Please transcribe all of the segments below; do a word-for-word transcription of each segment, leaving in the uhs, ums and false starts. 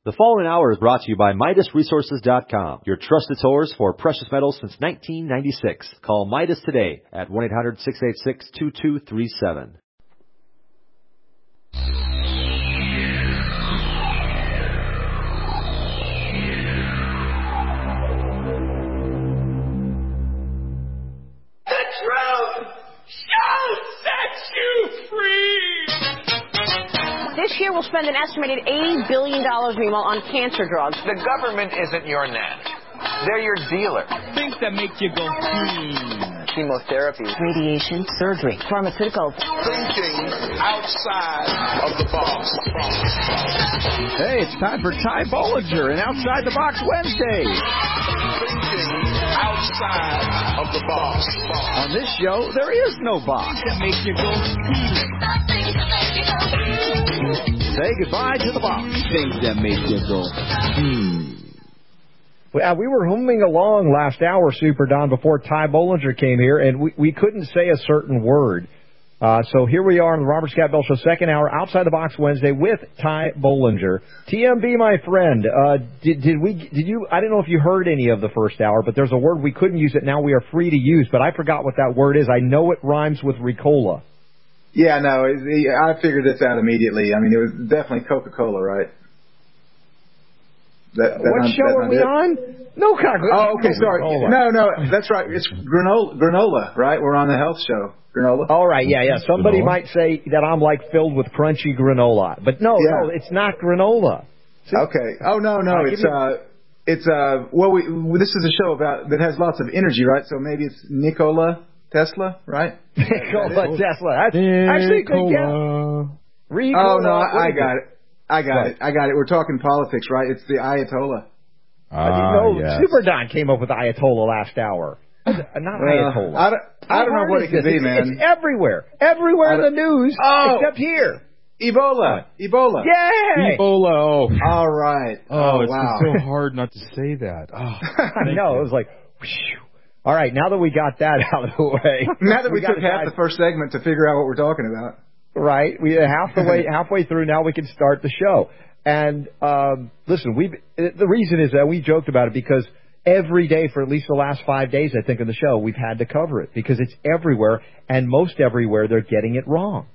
The following hour is brought to you by Midas Resources dot com, your trusted source for precious metals since nineteen ninety-six. Call Midas today at one eight hundred, six eight six, two two three seven. The truth shall set you free! This year we'll spend an estimated eighty billion dollars, meanwhile, on cancer drugs. The government isn't your net. They're your dealer. Things that make you go, hmm. Chemotherapy. Radiation, surgery, pharmaceuticals. Thinking outside of the box. Hey, it's time for Ty Bollinger and Outside the Box Wednesday. Thinking outside of the box. On this show, there is no box. That make you go, hmm. Say goodbye to the box. Things that make you go, hmm. Well, we were humming along last hour, Super Don, before Ty Bollinger came here, and we, we couldn't say a certain word. Uh, so here we are on the Robert Scott Bell Show, second hour, Outside the Box Wednesday with Ty Bollinger. T M B, my friend, uh, did, did we, did you, I don't know if you heard any of the first hour, but there's a word we couldn't use it, now we are free to use, but I forgot what that word is. I know it rhymes with Ricola. Yeah, no, it, I figured this out immediately. I mean, it was definitely Coca-Cola, right? That, that what not, show are we it? on? No, Coca-Cola. Oh, okay, sorry. No, no, that's right. It's granola, granola, right? We're on the health show. Granola. All right, yeah, yeah. Somebody granola. might say that I'm like filled with crunchy granola, but no, yeah. no, it's not granola. See? Okay. Oh no, no, uh, it's uh, it's uh, well, we this is a show about that has lots of energy, right? So maybe it's Nikola Tesla, right? Nikola Tesla. That's actually good guess. Oh no, I, I got it. I got what? it. I got it. We're talking politics, right? It's the Ayatollah. I didn't know yes. Super Don came up with Ayatollah last hour. Not uh, Ayatollah. I don't, I don't know what it could be, it's, man. It's everywhere. Everywhere in the news, oh, except here. Ebola. Ebola. Yay! Ebola. Oh. All right. Oh, oh it's wow. so hard not to say that. Oh, I know. It was like, whew. All right, now that we got that out of the way. Now that we, we took half guys, the first segment to figure out what we're talking about. Right. We half the way halfway through now we can start the show. And um, listen, we the reason is that we joked about it because every day for at least the last five days, I think, of the show, we've had to cover it because it's everywhere, and most everywhere they're getting it wrong.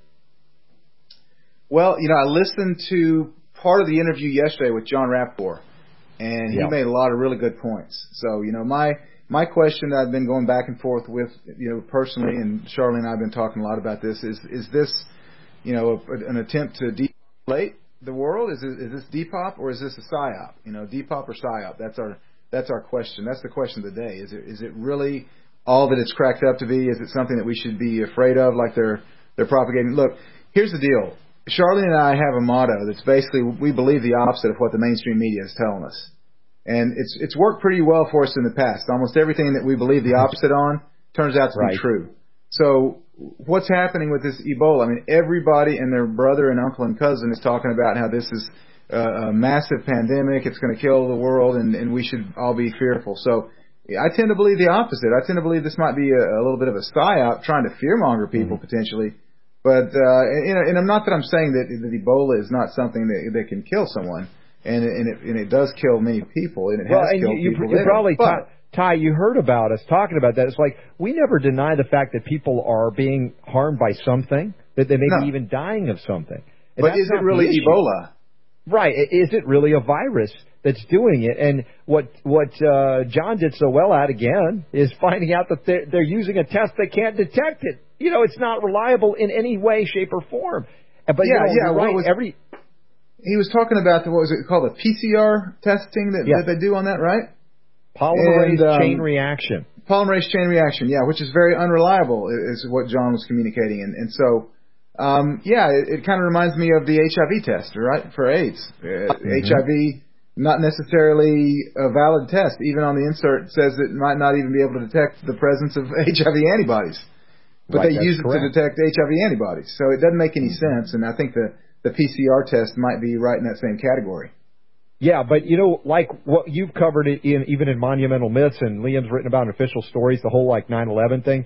Well, you know, I listened to part of the interview yesterday with John Rappaport, and he yeah. made a lot of really good points. So, you know, my my question that I've been going back and forth with, you know, personally, and Charlie and I have been talking a lot about this, is is this, you know, a, an attempt to deflate the world? Is it, is this Depop or is this a psyop? You know, Depop or psyop? That's our that's our question. That's the question of the day. Is it is it really all that it's cracked up to be? Is it something that we should be afraid of, like they're they're propagating? Look, here's the deal. Charlie and I have a motto that's basically we believe the opposite of what the mainstream media is telling us, and it's it's worked pretty well for us in the past. Almost everything that we believe the opposite on turns out to right. be true. So what's happening with this Ebola? I mean, everybody and their brother and uncle and cousin is talking about how this is a, a massive pandemic. It's going to kill the world, and, and we should all be fearful. So I tend to believe the opposite. I tend to believe this might be a, a little bit of a psyop trying to fearmonger people mm-hmm. potentially. But uh, and, you know, and I'm not that I'm saying that, that Ebola is not something that that can kill someone, and and it, and it does kill many people, and it well, has and killed you, people. You, you probably. But, Ty, you heard about us talking about that. It's like we never deny the fact that people are being harmed by something, that they may no. be even dying of something. And but is it really Ebola? Right. Is it really a virus that's doing it? And what what uh, John did so well at, again, is finding out that they're, they're using a test that can't detect it. You know, it's not reliable in any way, shape, or form. But, yeah, you know, yeah. right, what was, every... He was talking about, the, what was it called, the P C R testing that, yeah. that they do on that, right? Polymerase and, um, chain reaction. Polymerase chain reaction, yeah, which is very unreliable, is what John was communicating. And, and so, um, yeah, it, it kind of reminds me of the H I V test, right, for AIDS. Uh, mm-hmm. H I V, not necessarily a valid test. Even on the insert, it says it might not even be able to detect the presence of H I V antibodies. But right, they use correct. it to detect H I V antibodies. So it doesn't make any mm-hmm. sense, and I think the, the P C R test might be right in that same category. Yeah, but, you know, like what you've covered it in, even in Monumental Myths, and Liam's written about in Official Stories, the whole, like, nine eleven thing,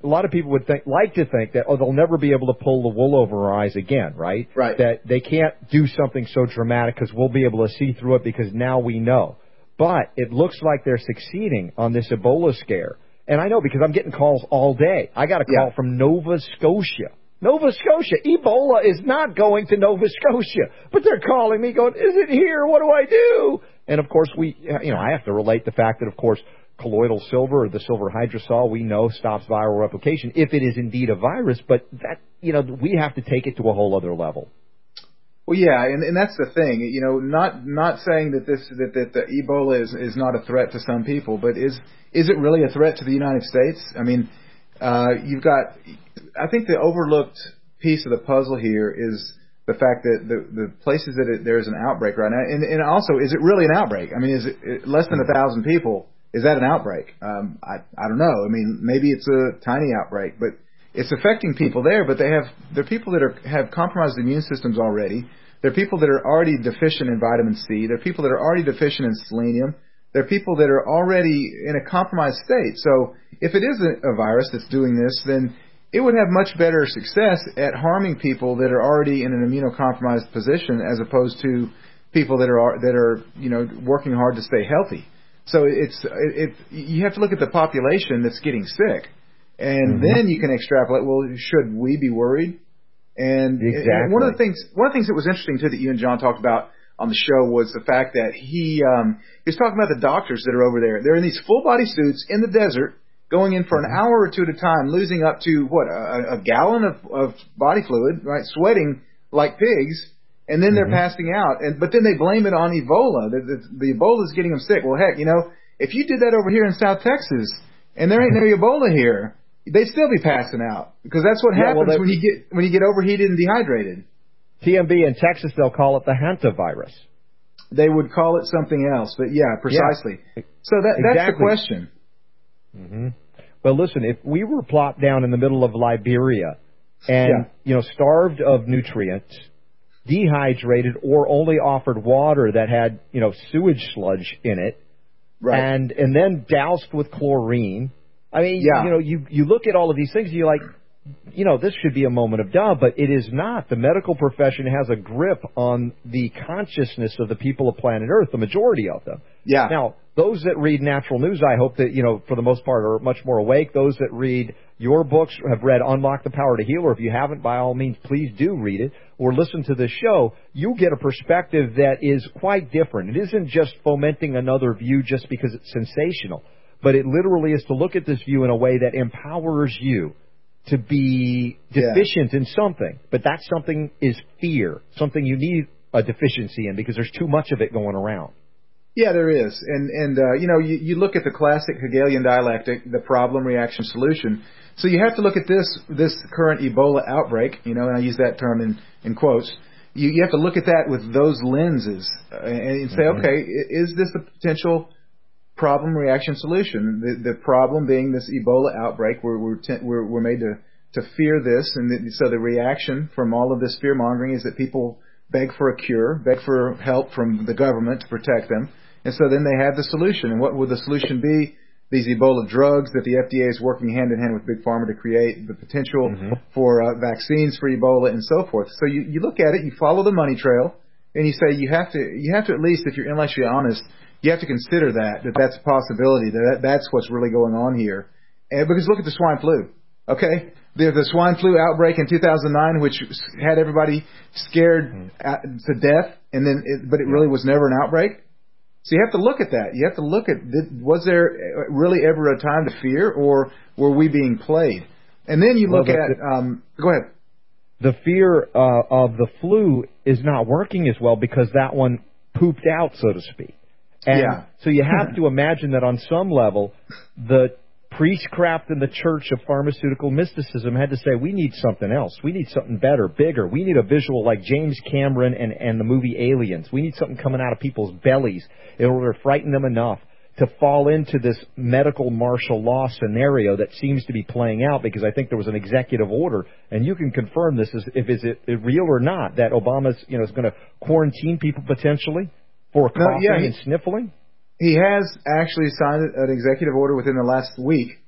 a lot of people would think, like to think that, oh, they'll never be able to pull the wool over our eyes again, right? Right. That they can't do something so dramatic because we'll be able to see through it because now we know. But it looks like they're succeeding on this Ebola scare. And I know because I'm getting calls all day. I got a call yeah. from Nova Scotia. Nova Scotia. Ebola is not going to Nova Scotia. But they're calling me going, is it here? What do I do? And, of course, we, you know, I have to relate the fact that, of course, colloidal silver or the silver hydrosol we know stops viral replication if it is indeed a virus, but that, you know, we have to take it to a whole other level. Well, yeah, and, and that's the thing, you know, not not saying that this that, that the Ebola is, is not a threat to some people, but is is it really a threat to the United States? I mean, uh, you've got, I think the overlooked piece of the puzzle here is the fact that the, the places that it, there's an outbreak right now, and, and also, is it really an outbreak? I mean, is it less than a thousand people? Is that an outbreak? Um, I I don't know. I mean, maybe it's a tiny outbreak, but it's affecting people there. But they have they're people that are have compromised immune systems already. They're people that are already deficient in vitamin C. They're people that are already deficient in selenium. They're people that are already in a compromised state. So if it is a, a virus that's doing this, then it would have much better success at harming people that are already in an immunocompromised position, as opposed to people that are that are you know working hard to stay healthy. So it's it, it. You have to look at the population that's getting sick, and mm-hmm. then you can extrapolate. Well, should we be worried? And, exactly. and one of the things, one of the things that was interesting too that you and John talked about on the show was the fact that he um, he was talking about the doctors that are over there. They're in these full body suits in the desert, going in for an hour or two at a time, losing up to what a, a gallon of, of body fluid, right? Sweating like pigs. And then they're mm-hmm. passing out, and but then they blame it on Ebola. The, the, the Ebola is getting them sick. Well, heck, you know, if you did that over here in South Texas, and there ain't no Ebola here, they'd still be passing out, because that's what yeah, happens well, when you get when you get overheated and dehydrated. T M B in Texas, they'll call it the hantavirus. They would call it something else, but yeah, precisely. Yeah. So that exactly. that's the question. Mm-hmm. Well, listen, if we were plopped down in the middle of Liberia and yeah. you know starved of nutrients, dehydrated, or only offered water that had, you know, sewage sludge in it, right. and and then doused with chlorine. I mean, yeah. you know, you, you look at all of these things and you're like, you know, this should be a moment of doubt, but it is not. The medical profession has a grip on the consciousness of the people of planet Earth, the majority of them. Yeah. Now, those that read natural news, I hope that, you know, for the most part are much more awake. Those that read your books, have read Unlock the Power to Heal, or if you haven't, by all means, please do read it or listen to this show. You'll get a perspective that is quite different. It isn't just fomenting another view just because it's sensational, but it literally is to look at this view in a way that empowers you to be deficient yeah. in something. But that something is fear, something you need a deficiency in because there's too much of it going around. Yeah, there is. And, and uh, you know, you, you look at the classic Hegelian dialectic, the problem, reaction, solution. So you have to look at this this current Ebola outbreak, you know, and I use that term in, in quotes. You, you have to look at that with those lenses and, and say, mm-hmm. okay, is this a potential problem, reaction, solution? The, the problem being this Ebola outbreak, where we're, te- we're, we're made to, to fear this, and the, so the reaction from all of this fear-mongering is that people beg for a cure, beg for help from the government to protect them. And so then they have the solution. And what would the solution be? These Ebola drugs that the F D A is working hand-in-hand with Big Pharma to create, the potential mm-hmm. for uh, vaccines for Ebola and so forth. So you, you look at it, you follow the money trail, and you say you have to, you have to at least, if you're intellectually honest, you have to consider that, that that's a possibility, that that's what's really going on here. And because look at the swine flu, okay? There's the swine flu outbreak in two thousand nine, which had everybody scared mm-hmm. to death, and then, it, but it really was never an outbreak. So you have to look at that. You have to look at, was there really ever a time to fear, or were we being played? And then you look well, the, at, um, go ahead. The fear uh, of the flu is not working as well because that one pooped out, so to speak. And yeah. so you have to imagine that on some level, the priestcraft in the church of pharmaceutical mysticism had to say, we need something else. We need something better, bigger. We need a visual like James Cameron and, and the movie Aliens. We need something coming out of people's bellies in order to frighten them enough to fall into this medical martial law scenario that seems to be playing out, because I think there was an executive order, and you can confirm this is, if is it real or not, that Obama's, you know, is going to quarantine people potentially for coughing no, yeah, he, and sniffling. He has actually signed an executive order within the last week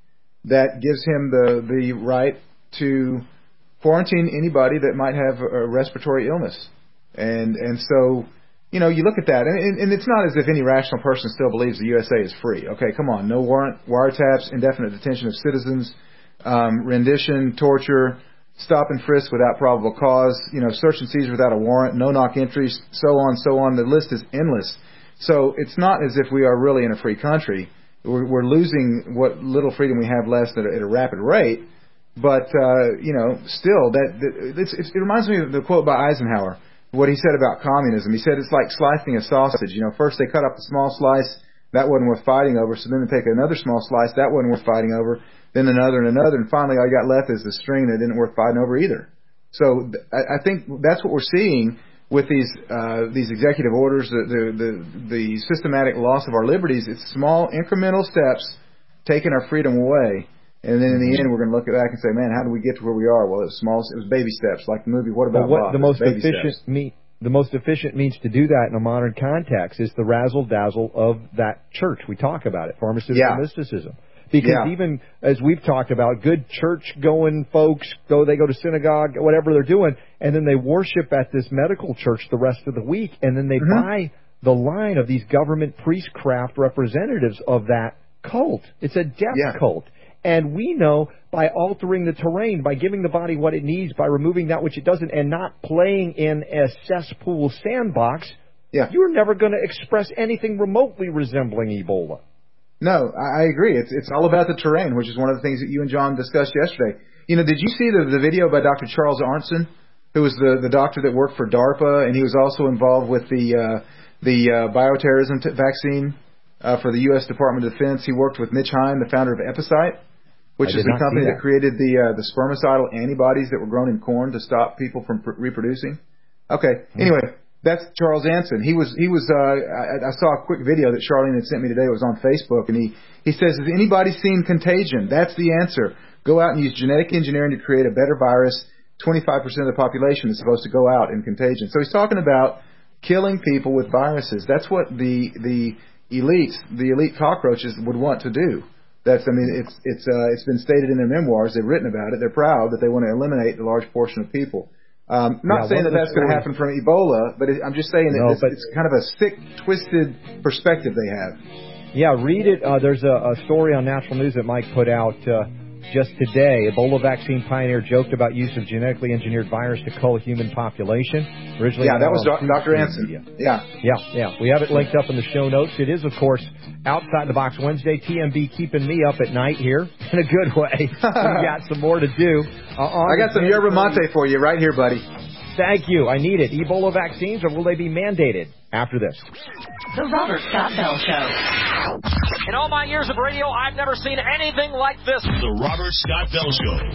that gives him the, the right to quarantine anybody that might have a respiratory illness. And and so, you know, you look at that, and, and it's not as if any rational person still believes the U S A is free. Okay, come on. No warrant, wiretaps, indefinite detention of citizens, um, rendition, torture, stop and frisk without probable cause, you know, search and seizure without a warrant, no-knock entries, so on, so on. The list is endless. So it's not as if we are really in a free country. We're, we're losing what little freedom we have left at a, at a rapid rate. But, uh, you know, still, that, that it's, it's, it reminds me of the quote by Eisenhower, what he said about communism. He said it's like slicing a sausage. You know, first they cut up a small slice, that wasn't worth fighting over, so then they take another small slice, that wasn't worth fighting over, then another and another, and finally all you got left is the string that didn't worth fighting over either. So th- I, I think that's what we're seeing with these uh, these executive orders, the, the, the, the systematic loss of our liberties. It's small incremental steps taking our freedom away. And then in the end, we're going to look back and say, "Man, how did we get to where we are?" Well, it was small. It was baby steps, like the movie. What about what, Bob? the most baby efficient steps. me, the most efficient means to do that in a modern context is the razzle dazzle of that church. We talk about it, pharmaceutical yeah. mysticism. Because yeah. even as we've talked about, good church-going folks go, they go to synagogue, whatever they're doing, and then they worship at this medical church the rest of the week, and then they mm-hmm. buy the line of these government priestcraft representatives of that cult. It's a death yeah. cult. And we know by altering the terrain, by giving the body what it needs, by removing that which it doesn't, and not playing in a cesspool sandbox, yeah. you're never going to express anything remotely resembling Ebola. No, I agree. It's it's all about the terrain, which is one of the things that you and John discussed yesterday. You know, did you see the, the video by Doctor Charles Arntzen, who was the, the doctor that worked for DARPA, and he was also involved with the uh, the uh, bioterrorism t- vaccine uh, for the U S Department of Defense? He worked with Mitch Hein, the founder of Epicite, which is the company that. that created the uh, the spermicidal antibodies that were grown in corn to stop people from pr- reproducing. Okay. Mm-hmm. Anyway, that's Charles Anson. He was he was. Uh, I, I saw a quick video that Charlene had sent me today. It was on Facebook, and he he says, "Has anybody seen Contagion? That's the answer. Go out and use genetic engineering to create a better virus. twenty-five percent of the population is supposed to go out in Contagion." So he's talking about killing people with viruses. That's what the the elites, the elite cockroaches, would want to do. That's, I mean, it's it's uh, it's been stated in their memoirs. They've written about it. They're proud that they want to eliminate a large portion of people. Um, not yeah, saying that that's going to happen from Ebola, but it, I'm just saying no, that it's, it's kind of a sick, twisted perspective they have. Yeah, read it. Uh, there's a, a story on Natural News that Mike put out uh, just today. Ebola vaccine pioneer joked about use of genetically engineered virus to cull human population. Originally, yeah, that was Doctor Anson. Yeah, yeah, yeah. We have it linked up in the show notes. It is, of course, Outside the Box Wednesday. T M B keeping me up at night here in a good way. We got some more to do. Uh, I got some yerba mate for you right here, buddy. Thank you. I need it. Ebola vaccines, or will they be mandated? After this. The Robert Scott Bell Show. In all my years of radio, I've never seen anything like this. The Robert Scott Bell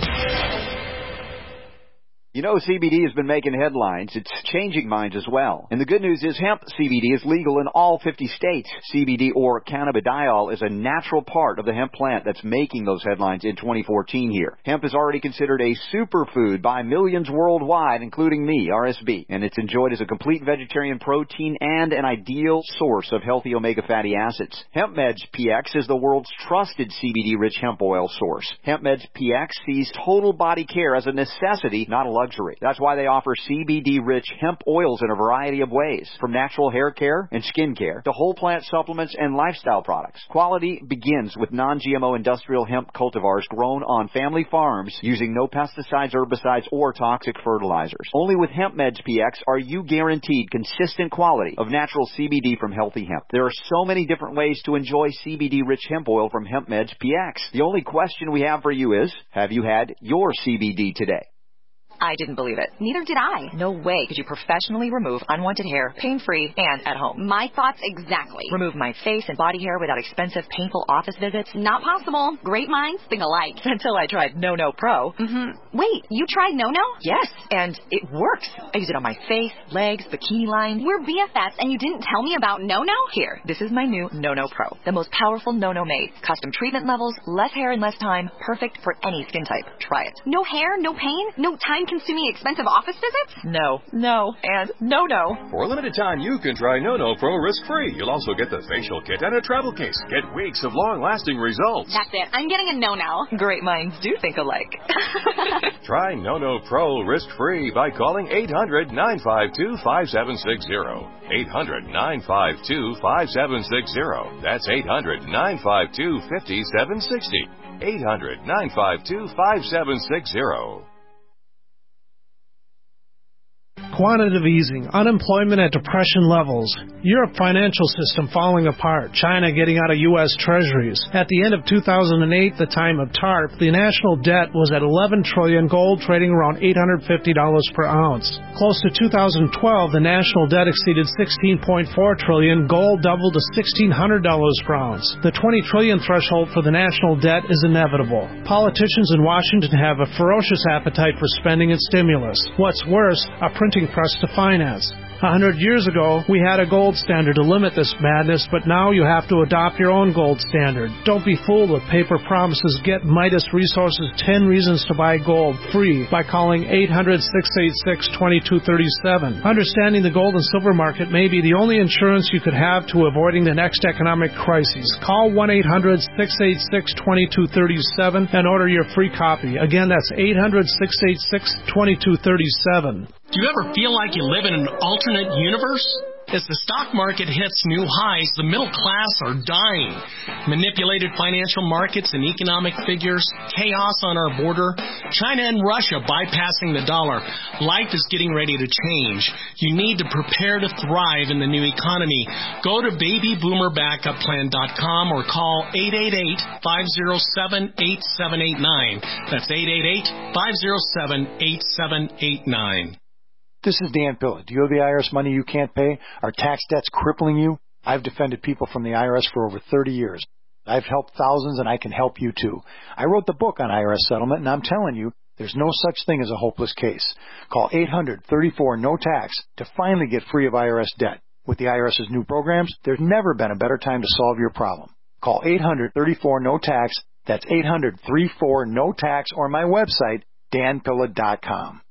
Show. You know, C B D has been making headlines. It's changing minds as well. And the good news is hemp C B D is legal in all fifty states. C B D, or cannabidiol, is a natural part of the hemp plant that's making those headlines in twenty fourteen here. Hemp is already considered a superfood by millions worldwide, including me, R S B. And it's enjoyed as a complete vegetarian protein and an ideal source of healthy omega fatty acids. HempMeds P X is the world's trusted C B D-rich hemp oil source. HempMeds P X sees total body care as a necessity, not a luxury. That's why they offer C B D-rich hemp oils in a variety of ways, from natural hair care and skin care to whole plant supplements and lifestyle products. Quality begins with non-G M O industrial hemp cultivars grown on family farms using no pesticides, herbicides, or toxic fertilizers. Only with HempMeds P X are you guaranteed consistent quality of natural C B D from healthy hemp. There are so many different ways to enjoy C B D-rich hemp oil from HempMeds P X. The only question we have for you is, have you had your C B D today? I didn't believe it. Neither did I. No way could you professionally remove unwanted hair, pain-free, and at home. My thoughts exactly. Remove my face and body hair without expensive, painful office visits? Not possible. Great minds think alike. Until I tried No No Pro. Mm-hmm. Wait, you tried No No? Yes, and it works. I use it on my face, legs, bikini line. We're B F Fs, and you didn't tell me about No No? Here, this is my new No No Pro. The most powerful No No made. Custom treatment levels, less hair in less time, perfect for any skin type. Try it. No hair, no pain, no time time-consuming, expensive office visits? No, no, and no, no. For a limited time, you can try NoNo Pro risk-free. You'll also get the facial kit and a travel case. Get weeks of long-lasting results. That's it. I'm getting a no now. Great minds do think alike. Try NoNo Pro risk-free by calling eight hundred, nine five two, five seven six zero. eight hundred, nine five two, five seven six zero. That's eight hundred, nine five two, five seven six zero. eight hundred, nine five two, five seven six zero. Quantitative easing, unemployment at depression levels, Europe financial system falling apart, China getting out of U S treasuries. At the end of two thousand eight, the time of TARP, the national debt was at eleven trillion dollars, gold trading around eight hundred fifty dollars per ounce. Close to two thousand twelve, the national debt exceeded sixteen point four trillion dollars, gold doubled to sixteen hundred dollars per ounce. The twenty trillion dollars threshold for the national debt is inevitable. Politicians in Washington have a ferocious appetite for spending and stimulus. What's worse, a printing press to finance. A hundred years ago, we had a gold standard to limit this madness, but now you have to adopt your own gold standard. Don't be fooled with paper promises. Get Midas Resources ten Reasons to Buy Gold free by calling eight hundred, six eight six, two two three seven. Understanding the gold and silver market may be the only insurance you could have to avoiding the next economic crisis. Call one eight hundred, six eight six, two two three seven and order your free copy. Again, that's eight hundred, six eight six, two two three seven. Do you ever feel like you live in an alternate universe? As the stock market hits new highs, the middle class are dying. Manipulated financial markets and economic figures, chaos on our border, China and Russia bypassing the dollar. Life is getting ready to change. You need to prepare to thrive in the new economy. Go to baby boomer backup plan dot com or call eight eight eight, five oh seven, eight seven eight nine. That's eight eight eight, five oh seven, eight seven eight nine. This is Dan Pilla. Do you owe the I R S money you can't pay? Are tax debts crippling you? I've defended people from the I R S for over thirty years. I've helped thousands, and I can help you too. I wrote the book on I R S settlement, and I'm telling you, there's no such thing as a hopeless case. Call eight hundred, thirty-four, no tax to finally get free of I R S debt. With the IRS's new programs, there's never been a better time to solve your problem. Call eight hundred, thirty-four, no tax. That's eight hundred, thirty-four, no tax, or my website, dan pilla dot com.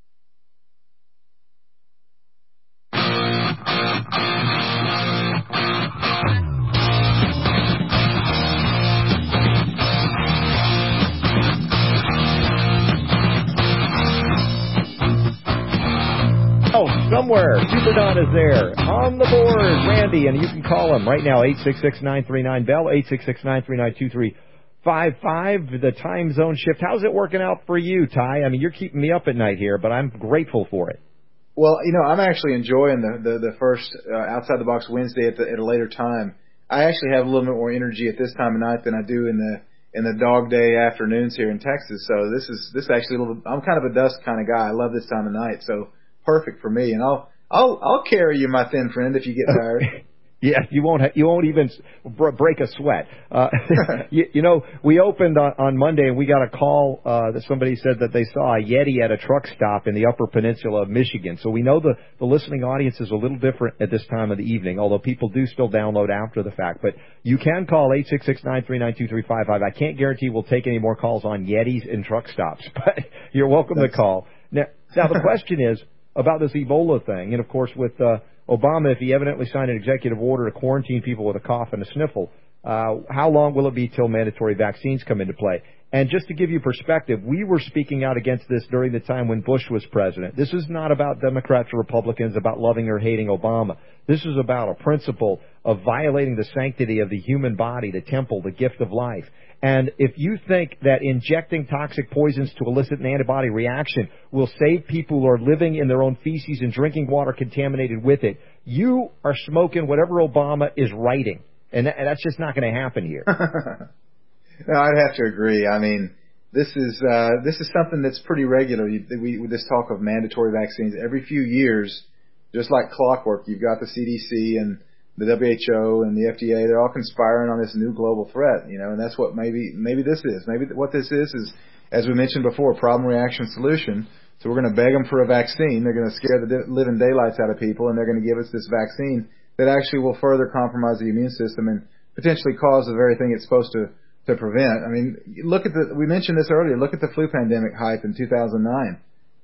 Oh, somewhere, Super Don is there. On the board, Randy, and you can call him right now, eight six six, nine three nine, B E L L, eight six six, nine three nine, two three five five. The time zone shift, how's it working out for you, Ty? I mean, you're keeping me up at night here, but I'm grateful for it. Well, you know, I'm actually enjoying the the, the first uh, Outside the Box Wednesday at, the, at a later time. I actually have a little bit more energy at this time of night than I do in the in the dog day afternoons here in Texas. So this is this is actually a little. I'm kind of a dusk kind of guy. I love this time of night. So perfect for me. And I'll I'll I'll carry you, my thin friend, if you get tired. Yeah, you won't ha- you won't even break a sweat. Uh, you, you know, we opened on, on Monday and we got a call uh, that somebody said that they saw a Yeti at a truck stop in the Upper Peninsula of Michigan. So we know the, the listening audience is a little different at this time of the evening, although people do still download after the fact. But you can call eight six six, nine three nine, two three five five. I can't guarantee we'll take any more calls on Yetis and truck stops, but you're welcome That's... to call. Now, now the question is about this Ebola thing, and of course with uh, Obama, if he evidently signed an executive order to quarantine people with a cough and a sniffle, uh, how long will it be till mandatory vaccines come into play? And just to give you perspective, we were speaking out against this during the time when Bush was president. This is not about Democrats or Republicans, about loving or hating Obama. This is about a principle of violating the sanctity of the human body, the temple, the gift of life. And if you think that injecting toxic poisons to elicit an antibody reaction will save people who are living in their own feces and drinking water contaminated with it, you are smoking whatever Obama is writing. And, that, and that's just not going to happen here. No, I'd have to agree. I mean, this is uh, this is something that's pretty regular. We, we, this talk of mandatory vaccines every few years, just like clockwork. You've got the C D C and the W H O and the F D A. They're all conspiring on this new global threat, you know, and that's what maybe maybe this is. Maybe what this is is, as we mentioned before, problem, reaction, solution. So we're going to beg them for a vaccine. They're going to scare the living daylights out of people, and they're going to give us this vaccine that actually will further compromise the immune system and potentially cause the very thing it's supposed to. to prevent. I mean, look at the, we mentioned this earlier, look at the flu pandemic hype in two thousand nine.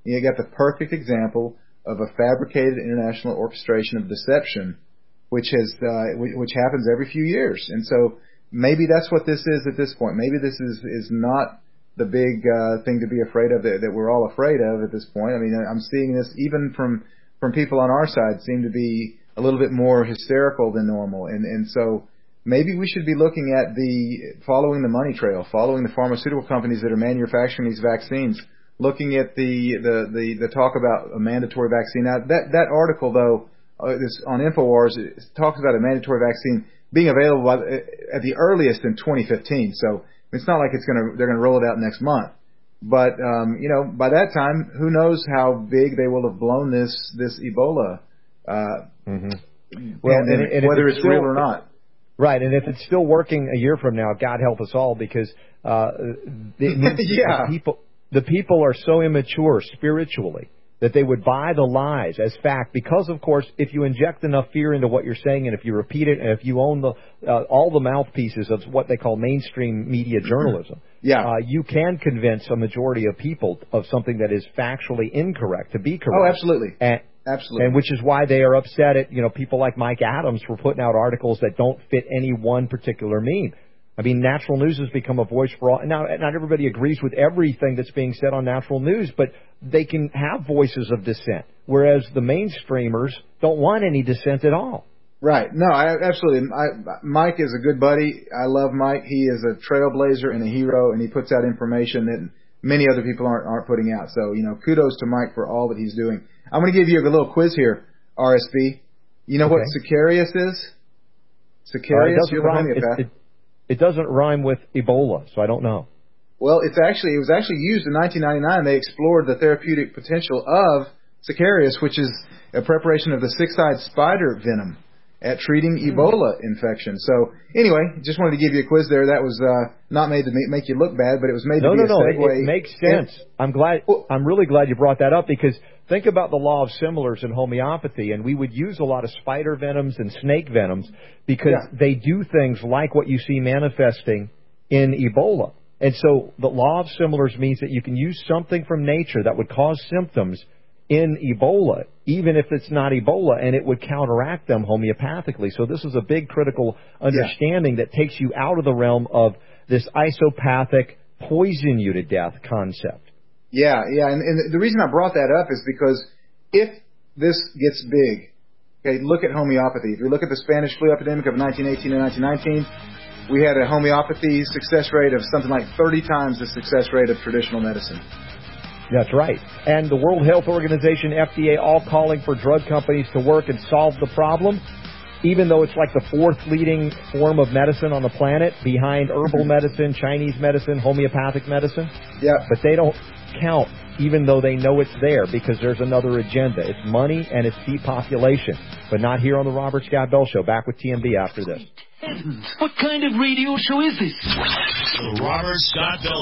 You got the perfect example of a fabricated international orchestration of deception, which has uh, which happens every few years. And so maybe that's what this is at this point. Maybe this is is not the big uh, thing to be afraid of that, that we're all afraid of at this point. I mean, I'm seeing this even from from people on our side seem to be a little bit more hysterical than normal, and and so maybe we should be looking at the following the money trail, following the pharmaceutical companies that are manufacturing these vaccines, looking at the the the, the talk about a mandatory vaccine. Now that that article though, uh, this on InfoWars, it talks about a mandatory vaccine being available by, at the earliest in twenty fifteen. So it's not like it's gonna they're gonna roll it out next month. But um, you know, by that time, who knows how big they will have blown this this Ebola, uh, mm-hmm. well, and, and, and whether it's, it's still, real or not. Right, and if it's still working a year from now, God help us all, because uh, the, yeah. the people the people are so immature spiritually that they would buy the lies as fact, because, of course, if you inject enough fear into what you're saying, and if you repeat it, and if you own the uh, all the mouthpieces of what they call mainstream media journalism, yeah. uh, you can convince a majority of people of something that is factually incorrect to be correct. Oh, absolutely. And, Absolutely. And which is why they are upset at, you know, people like Mike Adams for putting out articles that don't fit any one particular meme. I mean, Natural News has become a voice for all. Now, not everybody agrees with everything that's being said on Natural News, but they can have voices of dissent, whereas the mainstreamers don't want any dissent at all. Right. No, I, absolutely. I, Mike is a good buddy. I love Mike. He is a trailblazer and a hero, and he puts out information that many other people aren't, aren't putting out. So, you know, kudos to Mike for all that he's doing. I'm going to give you a little quiz here, R S B. You know okay. what Sicarius is? Sicarius, uh, you're the homeopath. It, it, it doesn't rhyme with Ebola, so I don't know. Well, it's actually it was actually used in nineteen ninety-nine. They explored the therapeutic potential of Sicarius, which is a preparation of the six-eyed spider venom at treating Ebola infection. So anyway, just wanted to give you a quiz there. That was uh, not made to make, make you look bad, but it was made no, to be no, a no. segue. It, it makes sense. And, I'm glad. I'm really glad you brought that up, because think about the law of similars in homeopathy, and we would use a lot of spider venoms and snake venoms because yeah. they do things like what you see manifesting in Ebola. And so the law of similars means that you can use something from nature that would cause symptoms in Ebola, even if it's not Ebola, and it would counteract them homeopathically. So this is a big critical understanding yeah. that takes you out of the realm of this isopathic poison you to death concept. Yeah, yeah, and, and the reason I brought that up is because if this gets big, okay, look at homeopathy. If you look at the Spanish flu epidemic of nineteen eighteen and nineteen nineteen, we had a homeopathy success rate of something like thirty times the success rate of traditional medicine. That's right. And the World Health Organization, F D A, all calling for drug companies to work and solve the problem, even though it's like the fourth leading form of medicine on the planet, behind herbal medicine, Chinese medicine, homeopathic medicine. Yeah. But they don't count, even though they know it's there, because there's another agenda. It's money and it's depopulation. But not here on the Robert Scott Bell Show. Back with T M B after this. What kind of radio show is this? The Robert Scott Bell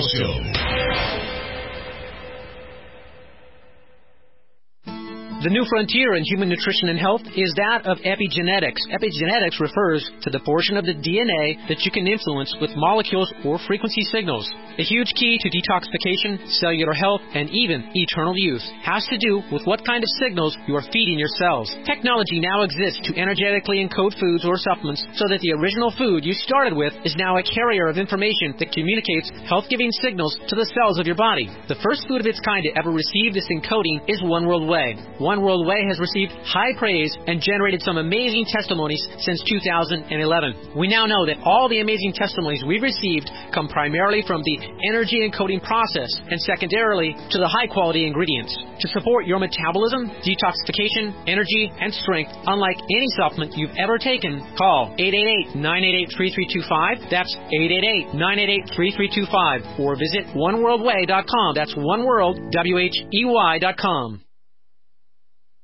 Show. The new frontier in human nutrition and health is that of epigenetics. Epigenetics refers to the portion of the D N A that you can influence with molecules or frequency signals. A huge key to detoxification, cellular health, and even eternal youth has to do with what kind of signals you are feeding your cells. Technology now exists to energetically encode foods or supplements so that the original food you started with is now a carrier of information that communicates health-giving signals to the cells of your body. The first food of its kind to ever receive this encoding is One World Whey. One World Whey has received high praise and generated some amazing testimonies since two thousand eleven. We now know that all the amazing testimonies we've received come primarily from the energy encoding process and secondarily to the high-quality ingredients. To support your metabolism, detoxification, energy, and strength, unlike any supplement you've ever taken, call eight eight eight, nine eight eight, three three two five. That's eight eight eight, nine eight eight, three three two five. Or visit one world way dot com. That's oneworld, W H E Y dot com.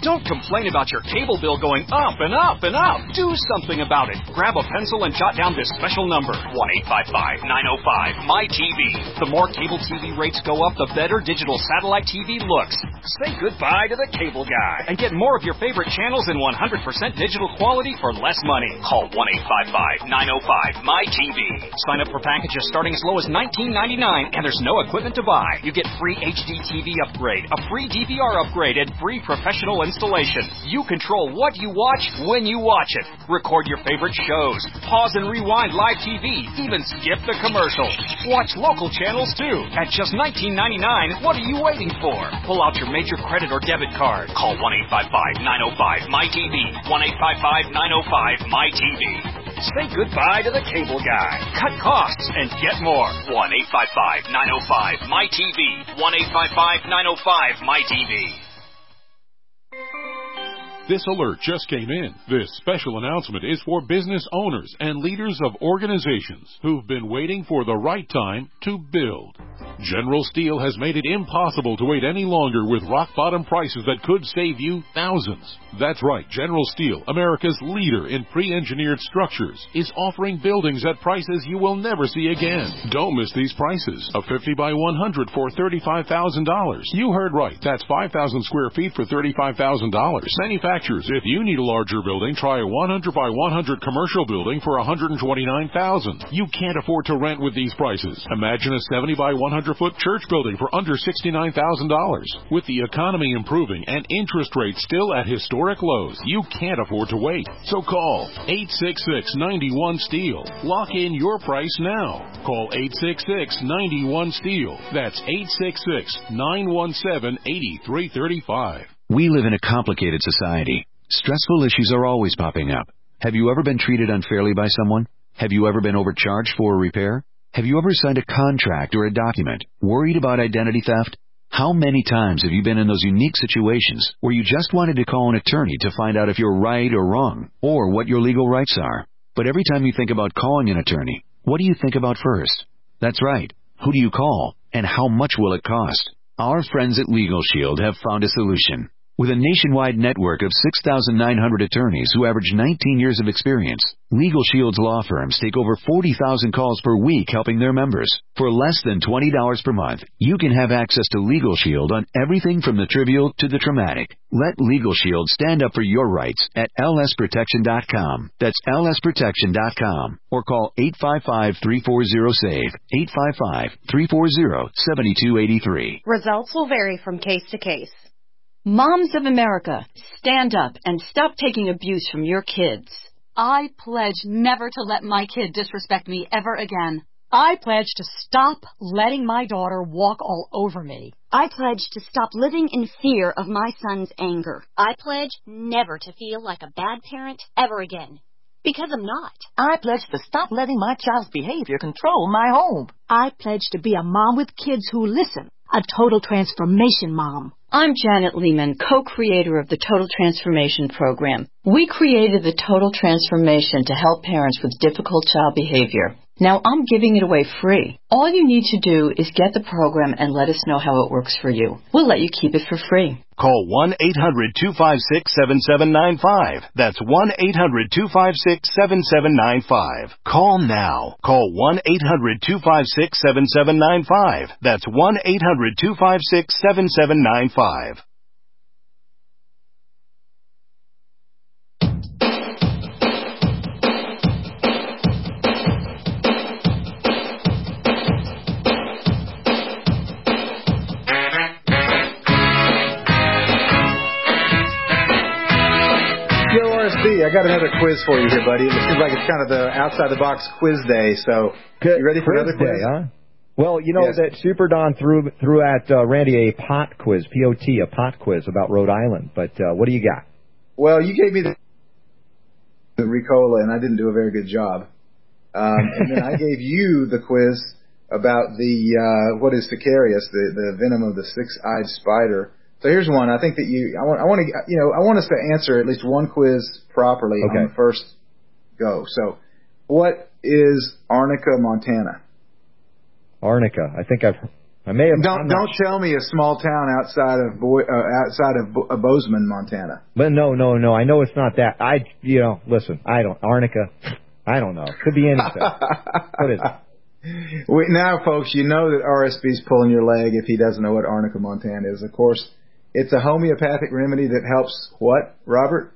Don't complain about your cable bill going up and up and up. Do something about it. Grab a pencil and jot down this special number, one eight five five, nine oh five, M Y T V. The more cable T V rates go up, the better digital satellite T V looks. Say goodbye to the cable guy and get more of your favorite channels in one hundred percent digital quality for less money. Call one eight five five, nine oh five, M Y T V. Sign up for packages starting as low as nineteen ninety-nine, and there's no equipment to buy. You get free H D T V upgrade, a free D V R upgrade, and free professional installation. You control what you watch when you watch it. Record your favorite shows. Pause and rewind live T V. Even skip the commercials. Watch local channels too. At just nineteen ninety-nine, what are you waiting for? Pull out your major credit or debit card. Call one eight five five, nine oh five, M Y T V. one eight five five, nine oh five, M Y T V. Say goodbye to the cable guy. Cut costs and get more. one eight five five, nine oh five, M Y T V. one eight five five, nine oh five, M Y T V. This alert just came in. This special announcement is for business owners and leaders of organizations who've been waiting for the right time to build. General Steel has made it impossible to wait any longer with rock-bottom prices that could save you thousands. That's right, General Steel, America's leader in pre-engineered structures, is offering buildings at prices you will never see again. Don't miss these prices. A fifty by one hundred for thirty-five thousand dollars. You heard right. That's five thousand square feet for thirty-five thousand dollars. Manufacturers, if you need a larger building, try a one hundred by one hundred commercial building for one hundred twenty-nine thousand dollars. You can't afford to rent with these prices. Imagine a seventy by one hundred foot church building for under sixty-nine thousand dollars. With the economy improving and interest rates still at historic lows, you can't afford to wait. So call eight six six, nine one, STEEL. Lock in your price now. Call eight six six, nine one, STEEL. That's eight six six, nine one seven, eight three three five. We live in a complicated society. Stressful issues are always popping up. Have you ever been treated unfairly by someone? Have you ever been overcharged for a repair? Have you ever signed a contract or a document? Worried about identity theft? How many times have you been in those unique situations where you just wanted to call an attorney to find out if you're right or wrong, or what your legal rights are? But every time you think about calling an attorney, what do you think about first? That's right. Who do you call, and how much will it cost? Our friends at Legal Shield have found a solution. With a nationwide network of six thousand nine hundred attorneys who average nineteen years of experience, Legal Shield's law firms take over forty thousand calls per week helping their members. For less than twenty dollars per month, you can have access to Legal Shield on everything from the trivial to the traumatic. Let Legal Shield stand up for your rights at L S protection dot com. That's L S protection dot com. Or call eight five five, three four zero, SAVE, eight five five, three four zero, seven two eight three. Results will vary from case to case. Moms of America, stand up and stop taking abuse from your kids. I pledge never to let my kid disrespect me ever again. I pledge to stop letting my daughter walk all over me. I pledge to stop living in fear of my son's anger. I pledge never to feel like a bad parent ever again. Because I'm not. I pledge to stop letting my child's behavior control my home. I pledge to be a mom with kids who listen. A total transformation mom. I'm Janet Lehman, co-creator of the Total Transformation Program. We created the Total Transformation to help parents with difficult child behavior. Now I'm giving it away free. All you need to do is get the program and let us know how it works for you. We'll let you keep it for free. Call one eight hundred, two five six, seven seven nine five. That's one eight hundred, two five six, seven seven nine five. Call now. Call one eight hundred, two five six, seven seven nine five. That's one eight hundred, two five six, seven seven nine five. I got another quiz for you here, buddy. It seems like it's kind of the outside-the-box quiz day, so you ready for another quiz? Day, huh? Well, you know yes. that Super Don threw, threw at uh, Randy a pot quiz, P O T, a pot quiz about Rhode Island, but uh, what do you got? Well, you gave me the, the Ricola, and I didn't do a very good job. Um, and then I gave you the quiz about the, uh, what is Ficarius, the, the venom of the six-eyed spider. So here's one. I think that you, I want, I want to, you know, I want us to answer at least one quiz properly okay. on the first go. So, what is Arnica, Montana? Arnica. I think I've I may have. Don't don't tell me a small town outside of Boy, uh, outside of Bo- uh, Bozeman, Montana. But no, no, no. I know it's not that. I, you know, listen. I don't. Arnica. I don't know. Could be anything. What is it? We, now, folks, you know that R S B's pulling your leg if he doesn't know what Arnica, Montana is. Of course, it's a homeopathic remedy that helps what, Robert?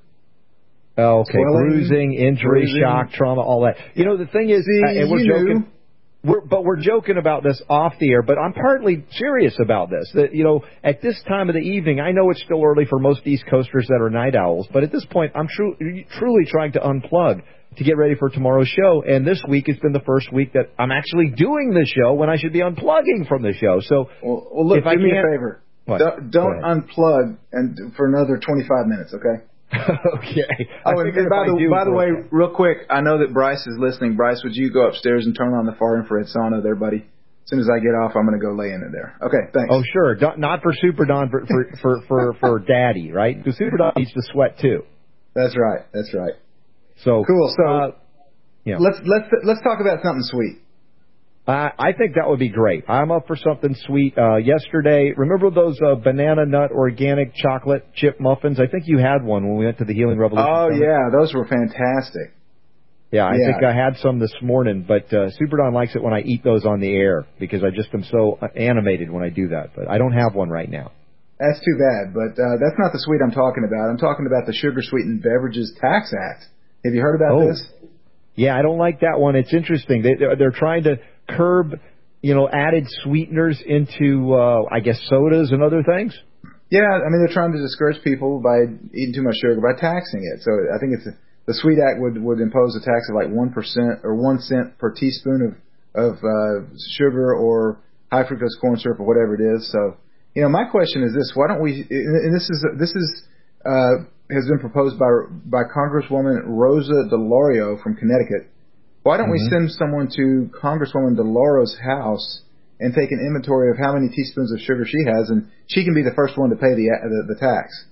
Oh, okay, Swelling, bruising, injury, bruising. shock, trauma, all that. You know, the thing is, See, uh, and we're you joking. knew. We're, but we're joking about this off the air, but I'm partly serious about this. That, you know, at this time of the evening, I know it's still early for most East Coasters that are night owls, but at this point, I'm tru- truly trying to unplug to get ready for tomorrow's show. And this week has been the first week that I'm actually doing the show when I should be unplugging from the show. So, well, well look, if do I me a can't, favor. What? Don't, don't unplug and for another twenty-five minutes, okay? Okay. Oh, and, and by the do, by the way, okay. real quick, I know that Bryce is listening. Bryce, would you go upstairs and turn on the far infrared sauna there, buddy? As soon as I get off, I'm going to go lay in it there. Okay, thanks. Oh, sure. Don't, not for Super Don, for for for for, for Daddy, right? Because Super Don needs to sweat too. That's right. That's right. So cool. So uh, yeah. let's let's let's talk about something sweet. Uh, I think that would be great. I'm up for something sweet. Uh, yesterday, remember those uh, banana nut organic chocolate chip muffins? I think you had one when we went to the Healing Revolution. Oh, Summit. yeah. Those were fantastic. Yeah, I yeah. think I had some this morning, but uh, Super Don likes it when I eat those on the air because I just am so animated when I do that. But I don't have one right now. That's too bad, but uh, that's not the sweet I'm talking about. I'm talking about the Sugar Sweetened Beverages Tax Act. Have you heard about oh. this? Yeah, I don't like that one. It's interesting. They, they're, they're trying to curb, you know, added sweeteners into, uh, I guess, sodas and other things. Yeah, I mean, they're trying to discourage people by eating too much sugar by taxing it. So I think it's a, the Sweet Act would, would impose a tax of like one percent or one cent per teaspoon of, of uh, sugar or high fructose corn syrup or whatever it is. So, you know, my question is this: why don't we? And this is this is uh, has been proposed by by Congresswoman Rosa DeLauro from Connecticut. Why don't mm-hmm. we send someone to Congresswoman DeLauro's house and take an inventory of how many teaspoons of sugar she has, and she can be the first one to pay the the, the tax?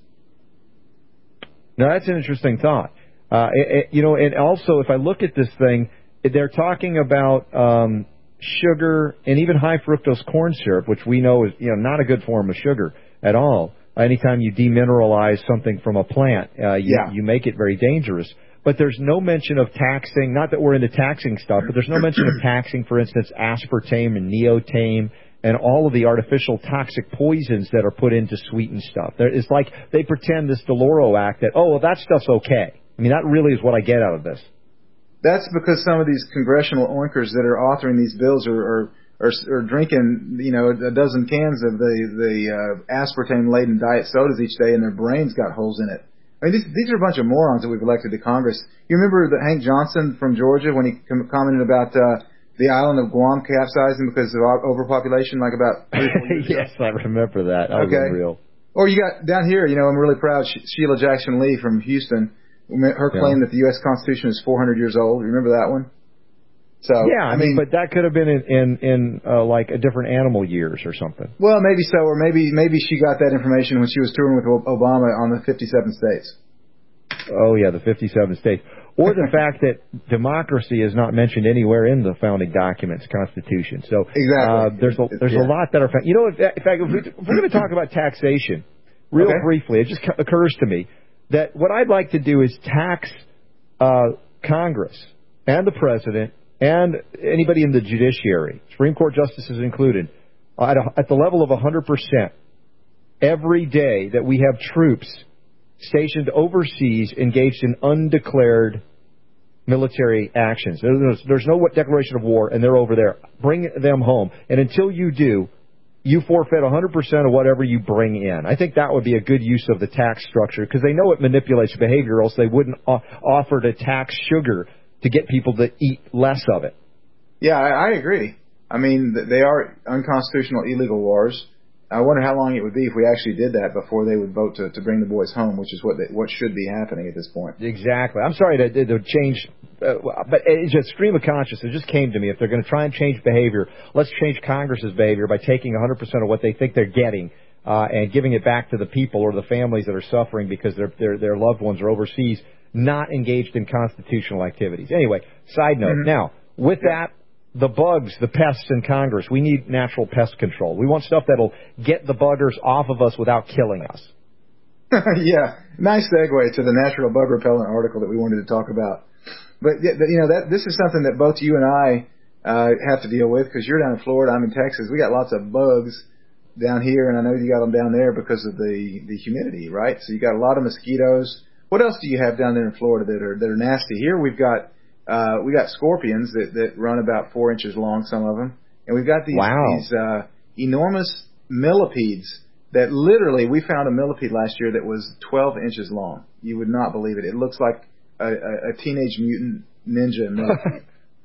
Now, that's an interesting thought. Uh, it, it, you know, and also, if I look at this thing, they're talking about um, sugar and even high fructose corn syrup, which we know is, you know, not a good form of sugar at all. Anytime you demineralize something from a plant, uh, you, yeah. you make it very dangerous. But there's no mention of taxing, not that we're into taxing stuff, but there's no mention of taxing, for instance, aspartame and neotame and all of the artificial toxic poisons that are put into sweetened stuff. There, it's like they pretend this DeLauro Act that, oh, well, that stuff's okay. I mean, that really is what I get out of this. That's because some of these congressional oinkers that are authoring these bills are, are, are, are drinking, you know, a dozen cans of the, the uh, aspartame-laden diet sodas each day, and their brains got holes in it. I mean, these, these are a bunch of morons that we've elected to Congress. You remember that Hank Johnson from Georgia when he com- commented about uh, the island of Guam capsizing because of overpopulation, like about three, four years Yes, ago? I remember that. That okay. was unreal. Or you got down here, you know, I'm really proud, She- Sheila Jackson Lee from Houston, her claim yeah. that the U S Constitution is four hundred years old. Remember that one? So yeah, I, I mean, mean, but that could have been in in, in uh, like a different animal years or something. Well, maybe so, or maybe maybe she got that information when she was touring with Obama on the fifty-seven states. Oh yeah, the fifty-seven states, or the fact that democracy is not mentioned anywhere in the founding documents, Constitution. So exactly, uh, there's a there's yeah. a lot that are. You know, in fact, if, we, if we're going to talk about taxation, real okay. briefly, it just occurs to me that what I'd like to do is tax uh, Congress and the president and anybody in the judiciary, Supreme Court justices included, at, a, at the level of one hundred percent every day that we have troops stationed overseas engaged in undeclared military actions. There's, there's no declaration of war, and they're over there. Bring them home. And until you do, you forfeit one hundred percent of whatever you bring in. I think that would be a good use of the tax structure because they know it manipulates behavior, or else they wouldn't o- offer to tax sugar to get people to eat less of it. Yeah, I, I agree. I mean, they are unconstitutional, illegal wars. I wonder how long it would be if we actually did that before they would vote to, to bring the boys home, which is what they, what should be happening at this point. Exactly. I'm sorry to, to change, uh, but it's just stream of consciousness. It just came to me. If they're going to try and change behavior, let's change Congress's behavior by taking one hundred percent of what they think they're getting uh, and giving it back to the people or the families that are suffering because their their their loved ones are overseas, not engaged in constitutional activities. Anyway, side note. Mm-hmm. Now, with that, the bugs, the pests in Congress. We need natural pest control. We want stuff that'll get the buggers off of us without killing us. Yeah, nice segue to the natural bug repellent article that we wanted to talk about. But, you know, that this is something that both you and I uh, have to deal with because you're down in Florida, I'm in Texas. We got lots of bugs down here, and I know you got them down there because of the, the humidity, right? So you got a lot of mosquitoes. What else do you have down there in Florida that are that are nasty? Here we've got uh, we got scorpions that, that run about four inches long, some of them, and we've got these, wow. these uh, enormous millipedes that literally we found a millipede last year that was twelve inches long. You would not believe it. It looks like a, a, a teenage mutant ninja millipede.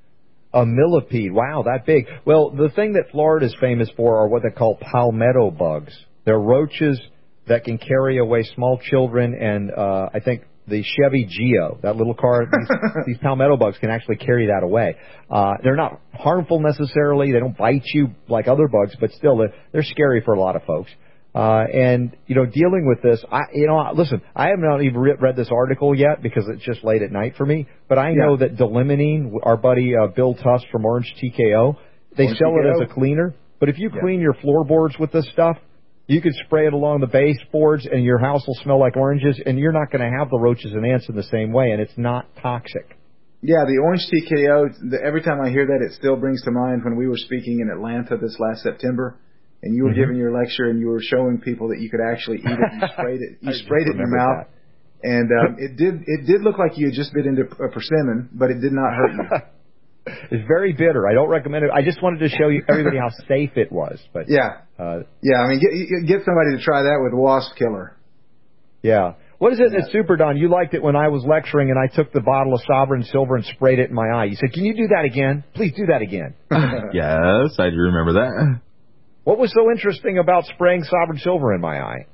A millipede. Wow, that big. Well, the thing that Florida is famous for are what they call palmetto bugs. They're roaches that can carry away small children, and uh, I think the Chevy Geo, that little car, these, these palmetto bugs can actually carry that away. Uh, they're not harmful necessarily. They don't bite you like other bugs, but still, they're, they're scary for a lot of folks. Uh, and, you know, dealing with this, I, you know, listen, I have not even re- read this article yet because it's just late at night for me, but I know yeah. that Delimonene, our buddy uh, Bill Tuss from Orange T K O, they Orange sell T K O. It as a cleaner, but if you yeah. clean your floorboards with this stuff, you could spray it along the baseboards and your house will smell like oranges, and you're not going to have the roaches and ants in the same way, and it's not toxic. Yeah, the Orange T K O, the, every time I hear that, it still brings to mind when we were speaking in Atlanta this last September. And you were mm-hmm. giving your lecture, and you were showing people that you could actually eat it. You sprayed it. You sprayed it in your mouth, that. and um, it did. It did look like you had just bit into a persimmon, but it did not hurt you. It's very bitter. I don't recommend it. I just wanted to show you everybody how safe it was. But yeah, uh, yeah. I mean, get get somebody to try that with Wasp Killer. Yeah. What is it at Super Don? You liked it when I was lecturing, and I took the bottle of Sovereign Silver and sprayed it in my eye. You said, "Can you do that again? Please do that again." Yes, I do remember that. What was so interesting about spraying Sovereign Silver in my eye?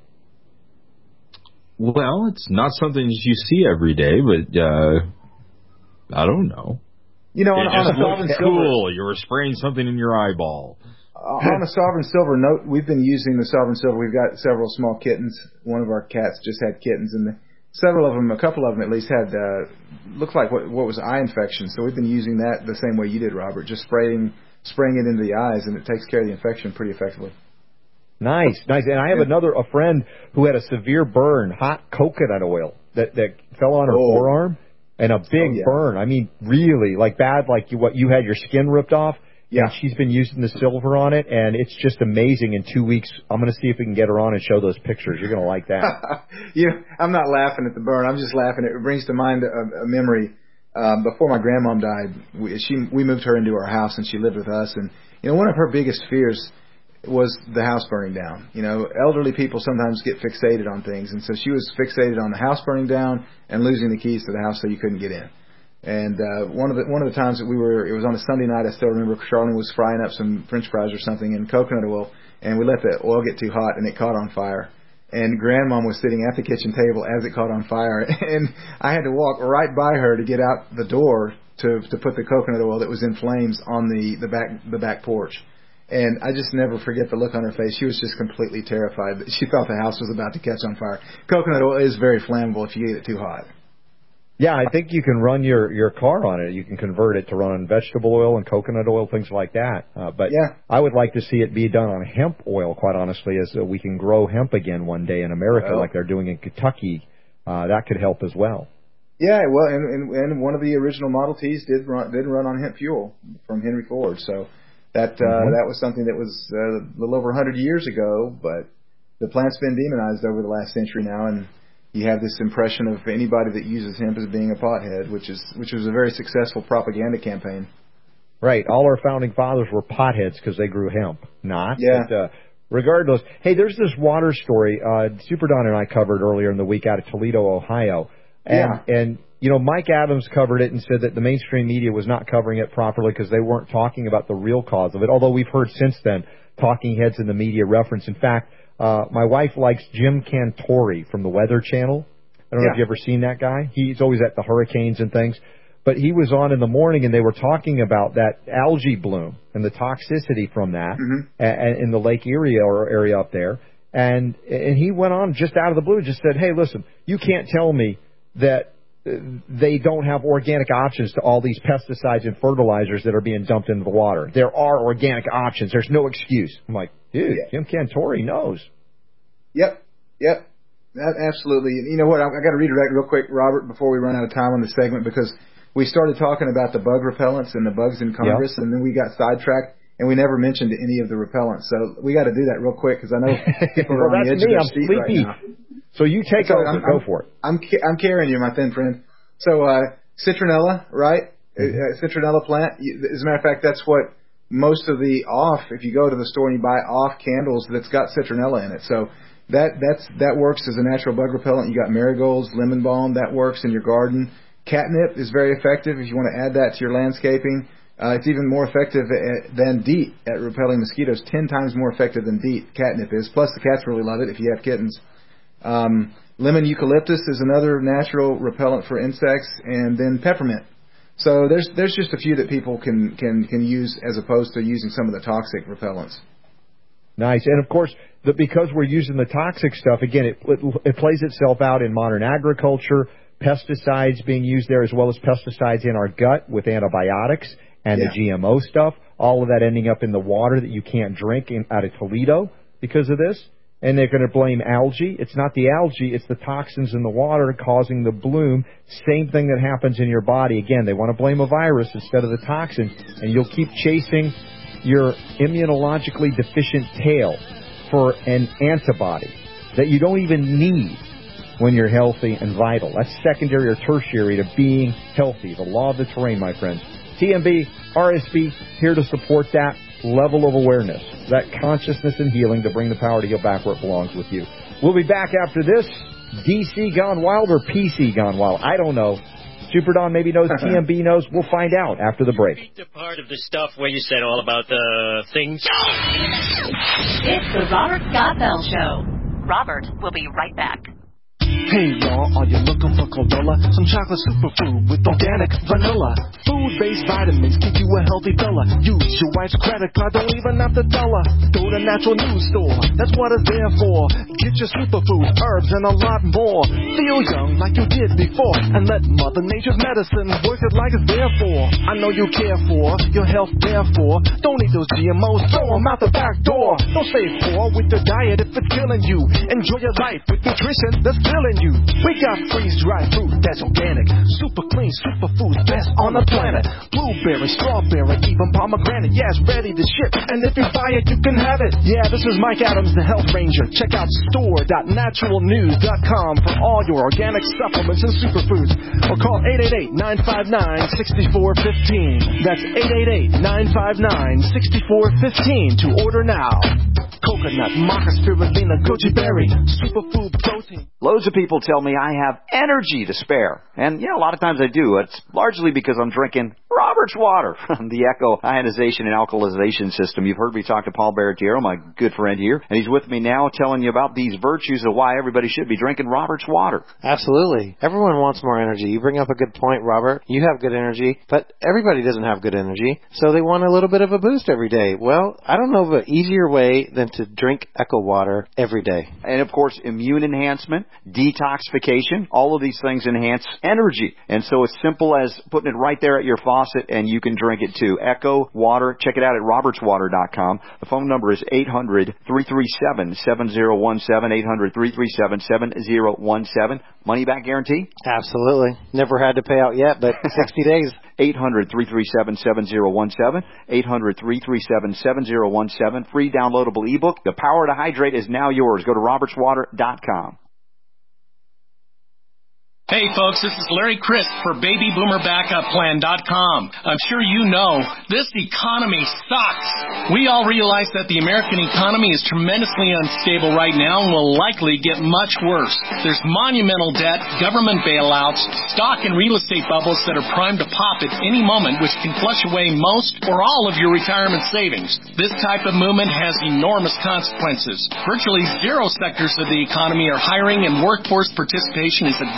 Well, it's not something that you see every day, but uh, I don't know. You know, it on, just on a Sovereign looks Silver, cool. You were spraying something in your eyeball. Uh, on a Sovereign Silver note, we've been using the Sovereign Silver. We've got several small kittens. One of our cats just had kittens, and the, several of them, a couple of them at least, had uh, looked like what, what was eye infection. So we've been using that the same way you did, Robert, just spraying. spraying it into the eyes, and it takes care of the infection pretty effectively. Nice, nice. And I have yeah. another, a friend who had a severe burn, hot coconut oil that, that fell on her oh. forearm, and a big oh, yeah. burn. I mean, really, like bad, like you, what you had your skin ripped off. Yeah. And she's been using the silver on it, and it's just amazing. In two weeks, I'm going to see if we can get her on and show those pictures. You're going to like that. you know, I'm not laughing at the burn. I'm just laughing. It brings to mind a, a memory. Um, before my grandmom died, we, she we moved her into our house, and she lived with us. And you know, one of her biggest fears was the house burning down. You know, elderly people sometimes get fixated on things, and so she was fixated on the house burning down and losing the keys to the house so you couldn't get in. And uh, one of the one of the times that we were, it was on a Sunday night. I still remember Charlene was frying up some French fries or something in coconut oil, and we let the oil get too hot, and it caught on fire. And Grandmom was sitting at the kitchen table as it caught on fire, and I had to walk right by her to get out the door to to put the coconut oil that was in flames on the the back the back porch. And I just never forget the look on her face. She was just completely terrified that she thought the house was about to catch on fire. Coconut oil is very flammable if you get it too hot. Yeah, I think you can run your, your car on it. You can convert it to run on vegetable oil and coconut oil, things like that. Uh, but yeah. I would like to see it be done on hemp oil, quite honestly, as uh, we can grow hemp again one day in America well, like they're doing in Kentucky. Uh, that could help as well. Yeah, well, and, and, and one of the original Model Ts did run, did run on hemp fuel from Henry Ford. So that uh, mm-hmm. that was something that was uh, a little over one hundred years ago, but the plant's been demonized over the last century now, and you have this impression of anybody that uses hemp as being a pothead, which is which was a very successful propaganda campaign. Right. All our founding fathers were potheads because they grew hemp. Not. Yeah. But, uh, regardless, hey, there's this water story uh, Super Don and I covered earlier in the week out of Toledo, Ohio. And, yeah. and, you know, Mike Adams covered it and said that the mainstream media was not covering it properly because they weren't talking about the real cause of it, although we've heard since then talking heads in the media reference. In fact, Uh, my wife likes Jim Cantori from the Weather Channel. I don't yeah. know if you've ever seen that guy. He's always at the hurricanes and things. But he was on in the morning, and they were talking about that algae bloom and the toxicity from that mm-hmm. a- in the Lake Erie or area up there. And and he went on just out of the blue, just said, hey, listen, you can't tell me that they don't have organic options to all these pesticides and fertilizers that are being dumped into the water. There are organic options. There's no excuse. I'm like, dude, yeah. Jim Cantore knows. Yep, yep, that, absolutely. You know what? I, I got to redirect real quick, Robert, before we run out of time on this segment, because we started talking about the bug repellents and the bugs in Congress, yep. and then we got sidetracked. And we never mentioned any of the repellents. So we got to do that real quick because I know people are well, on the edge me. of their I'm seat sleepy. right now. So you take so over. I'm, Go I'm, for it. I'm I'm carrying you, my thin friend. So uh, citronella, right? Mm-hmm. Uh, citronella plant. As a matter of fact, that's what most of the off. If you go to the store and you buy off candles, that's got citronella in it. So that that's that works as a natural bug repellent. You got marigolds, lemon balm. That works in your garden. Catnip is very effective if you want to add that to your landscaping. Uh, it's even more effective at, than DEET at repelling mosquitoes, ten times more effective than DEET, catnip is. Plus, the cats really love it if you have kittens. Um, lemon eucalyptus is another natural repellent for insects, and then peppermint. So there's there's just a few that people can, can, can use as opposed to using some of the toxic repellents. Nice. And, of course, the, because we're using the toxic stuff, again, it, it, it plays itself out in modern agriculture, pesticides being used there as well as pesticides in our gut with antibiotics. And yeah. the G M O stuff, all of that ending up in the water that you can't drink in, out of Toledo because of this. And they're going to blame algae. It's not the algae, it's the toxins in the water causing the bloom. Same thing that happens in your body. Again, they want to blame a virus instead of the toxin. And you'll keep chasing your immunologically deficient tail for an antibody that you don't even need when you're healthy and vital. That's secondary or tertiary to being healthy. The law of the terrain, my friends. T M B, R S V, here to support that level of awareness, that consciousness and healing to bring the power to heal back where it belongs with you. We'll be back after this. D C gone wild or P C gone wild? I don't know. Super Don maybe knows, T M B knows. We'll find out after the break. The part of the stuff where you said all about the things. It's the Robert Scott Bell Show. Robert will be right back. Hey y'all, are you looking for Chlorella? Some chocolate superfood with organic vanilla. Food-based vitamins keep you a healthy fella. Use your wife's credit card, don't even have to tell her. Go to Natural News Store, that's what it's there for. Get your superfood, herbs, and a lot more. Feel young like you did before, and let Mother Nature's medicine work it like it's there for. I know you care for your health, therefore. Don't eat those G M Os, throw them out the back door. Don't stay poor with your diet if it's killing you. Enjoy your life with nutrition that's filling you. We got freeze-dried fruit that's organic, super clean, super food, best on the planet. Blueberry, strawberry, even pomegranate. Yeah, it's ready to ship, and if you buy it, you can have it. Yeah, this is Mike Adams, the Health Ranger. Check out store dot natural news dot com for all your organic supplements and superfoods. Or call eight eight eight, nine five nine, six four one five. That's eight eight eight, nine five nine, six four one five to order now. Coconut, maca, spirulina, goji berry, superfood protein. Loads of people tell me I have energy to spare. And, yeah, a lot of times I do. It's largely because I'm drinking Robert's Water from the Echo Ionization and Alkalization System. You've heard me talk to Paul Baratiero, my good friend here, and he's with me now telling you about these virtues of why everybody should be drinking Robert's Water. Absolutely. Everyone wants more energy. You bring up a good point, Robert. You have good energy, but everybody doesn't have good energy, so they want a little bit of a boost every day. Well, I don't know of an easier way than to drink Echo Water every day. And, of course, immune enhancement, detoxification, all of these things enhance energy. And so it's simple as putting it right there at your faucet, and you can drink it too. Echo Water. Check it out at roberts water dot com. The phone number is eight hundred, three three seven, seven zero one seven, eight hundred, three three seven, seven zero one seven. Money back guarantee? Absolutely. Never had to pay out yet, but sixty days. eight hundred, three three seven, seven zero one seven. eight hundred, three three seven, seven zero one seven. Free downloadable ebook. The Power to Hydrate is now yours. Go to roberts water dot com. Hey folks, this is Larry Crisp for baby boomer backup plan dot com. I'm sure you know, this economy sucks. We all realize that the American economy is tremendously unstable right now and will likely get much worse. There's monumental debt, government bailouts, stock and real estate bubbles that are primed to pop at any moment, which can flush away most or all of your retirement savings. This type of movement has enormous consequences. Virtually zero sectors of the economy are hiring, and workforce participation is at record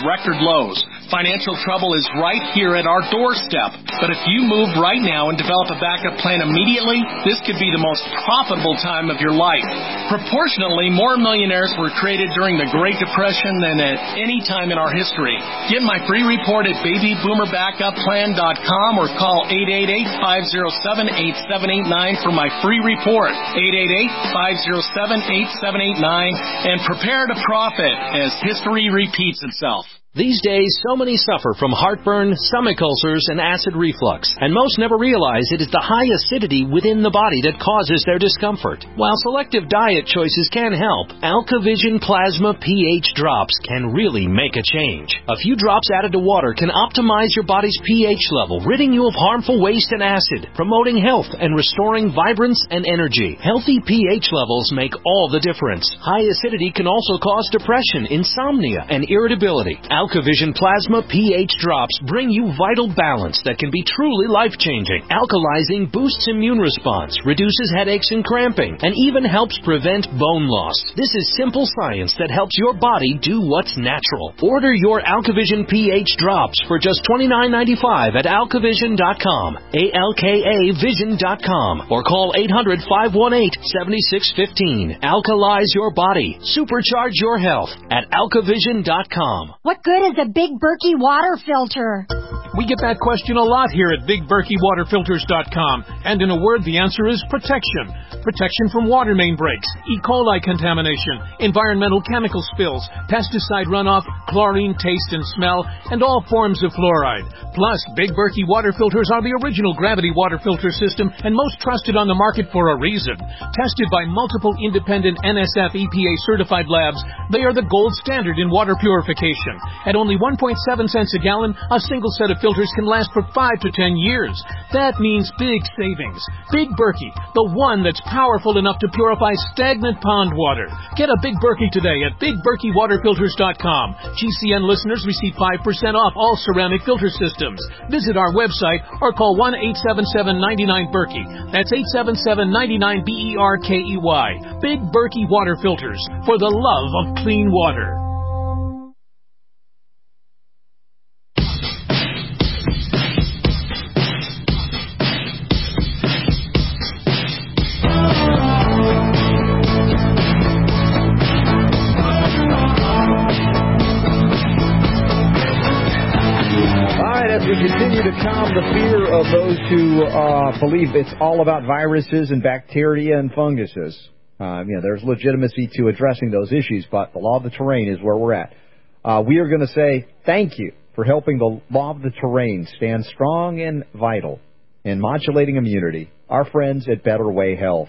lows. Financial trouble is right here at our doorstep. But if you move right now and develop a backup plan immediately, this could be the most profitable time of your life. Proportionately, more millionaires were created during the Great Depression than at any time in our history. Get my free report at baby boomer backup plan dot com or call eight eight eight, five oh seven, eight seven eight nine for my free report. eight eight eight, five oh seven, eight seven eight nine and prepare to profit as history repeats itself. These days, so many suffer from heartburn, stomach ulcers, and acid reflux, and most never realize it is the high acidity within the body that causes their discomfort. While selective diet choices can help, AlkaVision Plasma pH drops can really make a change. A few drops added to water can optimize your body's pH level, ridding you of harmful waste and acid, promoting health and restoring vibrance and energy. Healthy pH levels make all the difference. High acidity can also cause depression, insomnia, and irritability. AlkaVision Plasma pH drops bring you vital balance that can be truly life-changing. Alkalizing boosts immune response, reduces headaches and cramping, and even helps prevent bone loss. This is simple science that helps your body do what's natural. Order your AlkaVision pH drops for just twenty-nine ninety-five at alkavision dot com, A L K A vision dot com, or call eight hundred, five one eight, seven six one five. Alkalize your body. Supercharge your health at alkavision dot com. What good is a Big Berkey water filter? We get that question a lot here at big berkey water filters dot com, and in a word, the answer is protection. Protection from water main breaks, E. coli contamination, environmental chemical spills, pesticide runoff, chlorine taste and smell, and all forms of fluoride. Plus, Big Berkey water filters are the original gravity water filter system and most trusted on the market for a reason. Tested by multiple independent N S F E P A certified labs, they are the gold standard in water purification. At only one point seven cents a gallon, a single set of filters can last for five to ten years. That means big savings. Big Berkey, the one that's powerful enough to purify stagnant pond water. Get a Big Berkey today at big berkey water filters dot com. G C N listeners receive five percent off all ceramic filter systems. Visit our website or call one eight seven seven, nine nine, Berkey. That's eight seven seven, nine nine, B E R K E Y. Big Berkey Water Filters, for the love of clean water. We continue to calm the fear of those who uh, believe it's all about viruses and bacteria and funguses. Uh, you know, there's legitimacy to addressing those issues, but the law of the terrain is where we're at. Uh, we are going to say thank you for helping the law of the terrain stand strong and vital in modulating immunity. Our friends at Better Way Health.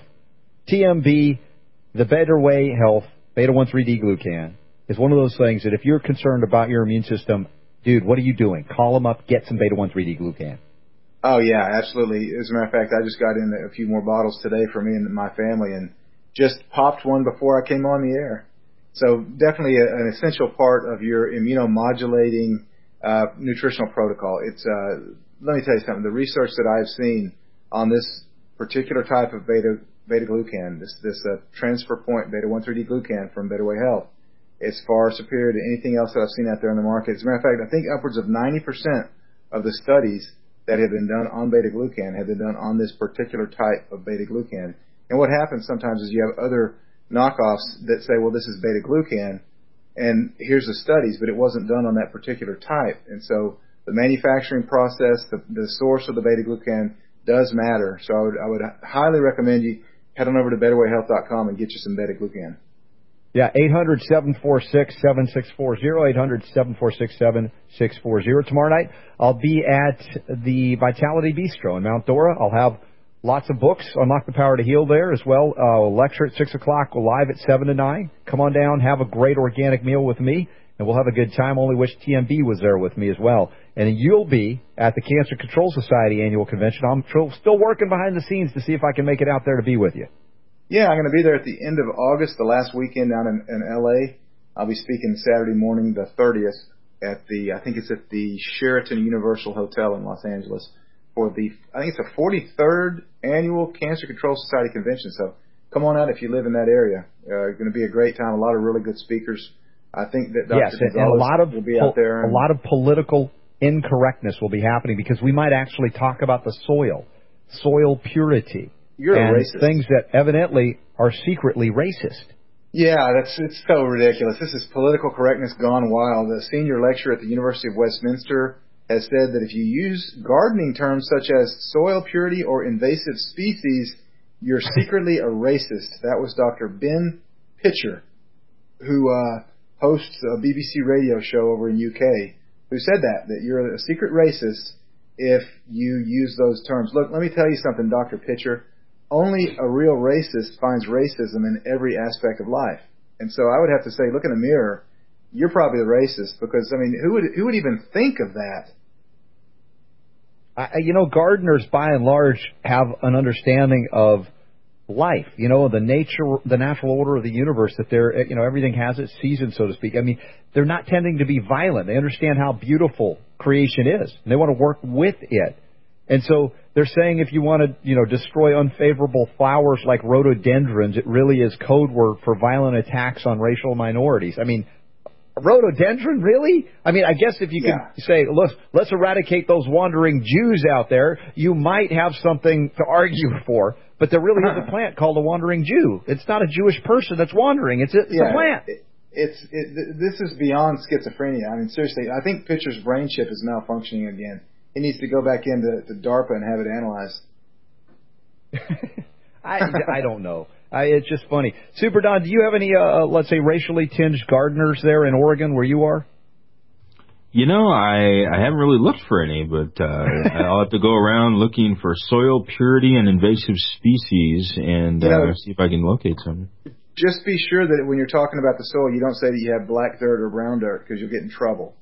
T M B, the Better Way Health, beta one three D glucan, is one of those things that if you're concerned about your immune system, dude, what are you doing? Call them up, get some beta one three D glucan. Oh, yeah, absolutely. As a matter of fact, I just got in a few more bottles today for me and my family and just popped one before I came on the air. So definitely a, an essential part of your immunomodulating uh, nutritional protocol. It's uh, let me tell you something. The research that I've seen on this particular type of beta beta glucan, this this uh, transfer point beta one three D glucan from Better Way Health, it's far superior to anything else that I've seen out there in the market. As a matter of fact, I think upwards of ninety percent of the studies that have been done on beta-glucan have been done on this particular type of beta-glucan. And what happens sometimes is you have other knockoffs that say, well, this is beta-glucan, and here's the studies, but it wasn't done on that particular type. And so the manufacturing process, the, the source of the beta-glucan does matter. So I would, I would highly recommend you head on over to better way health dot com and get you some beta-glucan. Yeah, eight hundred, seven four six, seven six four zero, eight hundred, seven four six, seven six four zero. Tomorrow night, I'll be at the Vitality Bistro in Mount Dora. I'll have lots of books, Unlock the Power to Heal there as well. Uh, lecture at six o'clock, live at seven to nine. Come on down, have a great organic meal with me, and we'll have a good time. Only wish T M B was there with me as well. And you'll be at the Cancer Control Society annual convention. I'm still working behind the scenes to see if I can make it out there to be with you. Yeah, I'm going to be there at the end of August, the last weekend down in, in L A. I'll be speaking Saturday morning, the thirtieth, at the, I think it's at the Sheraton Universal Hotel in Los Angeles for the, I think it's the forty-third annual Cancer Control Society convention. So come on out if you live in that area. Uh, it's going to be a great time. A lot of really good speakers I think that Doctor Yes, and, and a lot of will be out there. A lot of political incorrectness will be happening because we might actually talk about the soil, soil purity, You're and a racist. things that evidently are secretly racist. Yeah, that's it's so ridiculous. This is political correctness gone wild. The senior lecturer at the University of Westminster has said that if you use gardening terms such as soil purity or invasive species, you're secretly a racist. That was Doctor Ben Pitcher, who uh, hosts a B B C radio show over in U K, who said that, that you're a secret racist if you use those terms. Look, let me tell you something, Doctor Pitcher. Only a real racist finds racism in every aspect of life. And so I would have to say, look in the mirror, you're probably the racist because, I mean, who would who would even think of that? I, you know, gardeners, by and large, have an understanding of life, you know, the nature, the natural order of the universe, that they're, you know, everything has its season, so to speak. I mean, they're not tending to be violent. They understand how beautiful creation is, and they want to work with it. And so they're saying if you want to, you know, destroy unfavorable flowers like rhododendrons, it really is code word for violent attacks on racial minorities. I mean, rhododendron, really? I mean, I guess if you yeah. could say, look, let's eradicate those wandering Jews out there, you might have something to argue for. But there really is a plant called a wandering Jew. It's not a Jewish person that's wandering. It's a, it's yeah, a plant. It, it's it, this is beyond schizophrenia. I mean, seriously, I think Pitcher's brain chip is malfunctioning again. He needs to go back into to DARPA and have it analyzed. I, I don't know. I, it's just funny. Super Don, do you have any, uh, let's say, racially tinged gardeners there in Oregon where you are? You know, I, I haven't really looked for any, but uh, I'll have to go around looking for soil purity and invasive species and uh, you know, see if I can locate some. Just be sure that when you're talking about the soil, you don't say that you have black dirt or brown dirt because you'll get in trouble.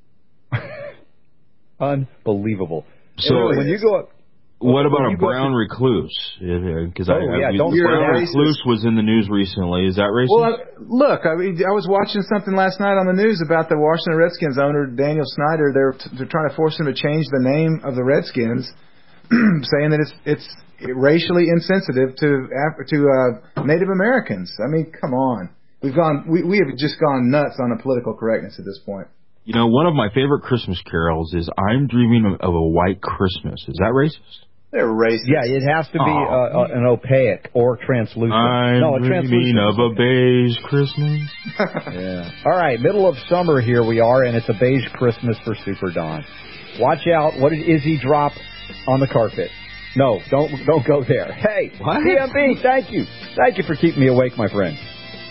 Unbelievable. So when you go up, what about a brown to, recluse? Because oh, I, yeah, I, don't brown recluse was in the news recently. Is that racist? Well, uh, look, I mean, I was watching something last night on the news about the Washington Redskins owner Daniel Snyder. They're, t- they're trying to force him to change the name of the Redskins, saying that it's it's racially insensitive to to uh, Native Americans. I mean, come on, we've gone we we have just gone nuts on the political correctness at this point. You know, one of my favorite Christmas carols is "I'm Dreaming of a White Christmas." Is that racist? They're racist. Yeah, it has to be uh, an opaque or translucent. I'm no, a dreaming translucent. of a beige Christmas. Yeah. All right, middle of summer here we are, and it's a beige Christmas for Super Don. Watch out! What did Izzy drop on the carpet? No, don't don't go there. Hey, what? D M B, thank you, thank you for keeping me awake, my friend.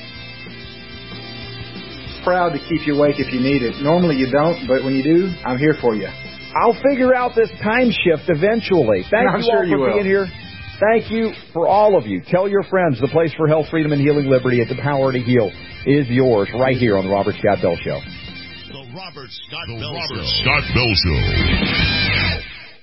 Proud to keep you awake if you need it. Normally you don't, but when you do, I'm here for you. I'll figure out this time shift eventually. Thank I'm you sure all for you will. being here. Thank you for all of you. Tell your friends the place for health, freedom, and healing liberty at the power to heal is yours right here on the Robert Scott Bell Show. The Robert Scott the Bell Robert Show. Scott Bell Show.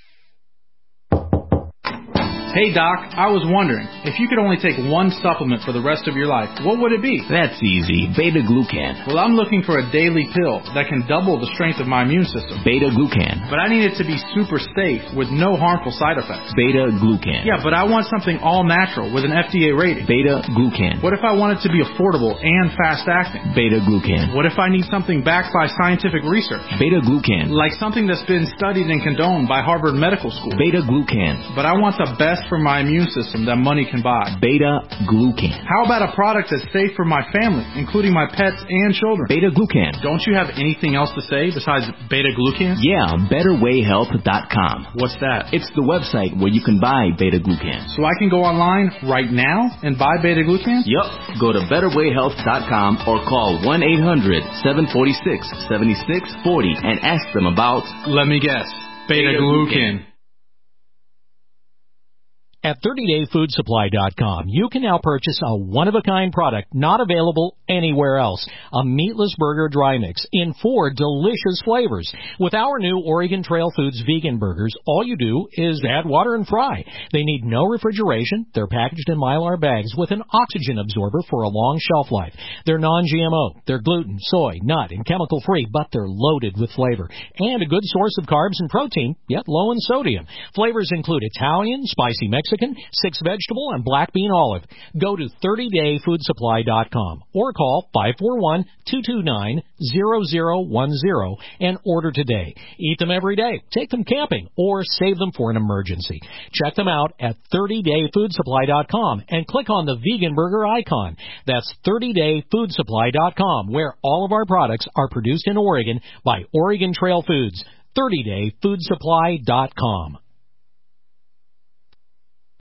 Hey, Doc, I was wondering, if you could only take one supplement for the rest of your life, what would it be? That's easy. Beta-glucan. Well, I'm looking for a daily pill that can double the strength of my immune system. Beta-glucan. But I need it to be super safe with no harmful side effects. Beta-glucan. Yeah, but I want something all-natural with an F D A rating. Beta-glucan. What if I want it to be affordable and fast-acting? Beta-glucan. What if I need something backed by scientific research? Beta-glucan. Like something that's been studied and condoned by Harvard Medical School. Beta-glucan. But I want the best for my immune system that money can buy. Beta-glucan. How about a product that's safe for my family, including my pets and children? Beta-glucan. Don't you have anything else to say besides beta-glucan? Yeah, better way health dot com. What's that? It's the website where you can buy beta-glucan. So I can go online right now and buy beta-glucan? Yup. Go to better way health dot com or call one eight hundred seven four six seven six four zero and ask them about... Let me guess. Beta-glucan. At thirty day food supply dot com, you can now purchase a one-of-a-kind product not available anywhere else. A meatless burger dry mix in four delicious flavors. With our new Oregon Trail Foods vegan burgers, all you do is add water and fry. They need no refrigeration. They're packaged in Mylar bags with an oxygen absorber for a long shelf life. They're non G M O. They're gluten, soy, nut, and chemical-free, but they're loaded with flavor. And a good source of carbs and protein, yet low in sodium. Flavors include Italian, spicy Mexican, Mexican, six vegetable, and black bean olive. Go to thirty day food supply dot com or call five four one, two two nine, zero zero one zero and order today. Eat them every day, take them camping, or save them for an emergency. Check them out at thirty day food supply dot com and click on the vegan burger icon. That's thirty day food supply dot com, where all of our products are produced in Oregon by Oregon Trail Foods. thirty day food supply dot com.